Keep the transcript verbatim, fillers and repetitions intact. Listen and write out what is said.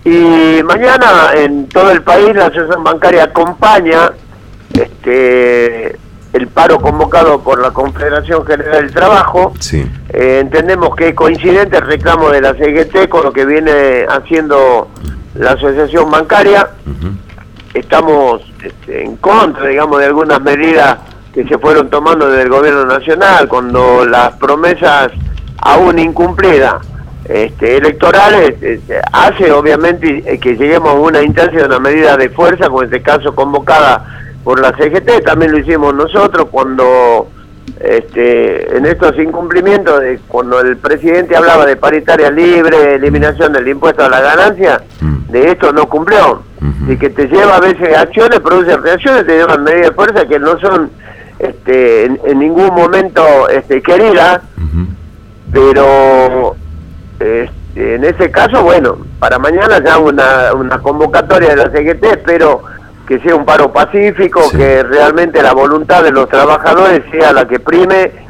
Y mañana en todo el país la Asociación Bancaria acompaña este el paro convocado por la Confederación General del Trabajo. Sí. Eh, entendemos que es coincidente el reclamo de la C G T con lo que viene haciendo la Asociación Bancaria. Uh-huh. Estamos este, en contra, digamos, de algunas medidas que se fueron tomando desde el gobierno nacional, cuando las promesas aún incumplidas este, electorales este, hace obviamente que lleguemos a una instancia de una medida de fuerza, como en este caso convocada por la C G T. También lo hicimos nosotros cuando este, en estos incumplimientos, de, cuando el presidente hablaba de paritaria libre, eliminación del impuesto a la ganancia, mm. de esto no cumplió. Uh-huh. Y que te lleva a veces acciones, produce reacciones, te llevan medidas de fuerza que no son este, en, en ningún momento este, queridas, uh-huh. pero este, en ese caso, bueno, para mañana ya una, una convocatoria de la C G T, espero que sea un paro pacífico, sí. que realmente la voluntad de los trabajadores sea la que prime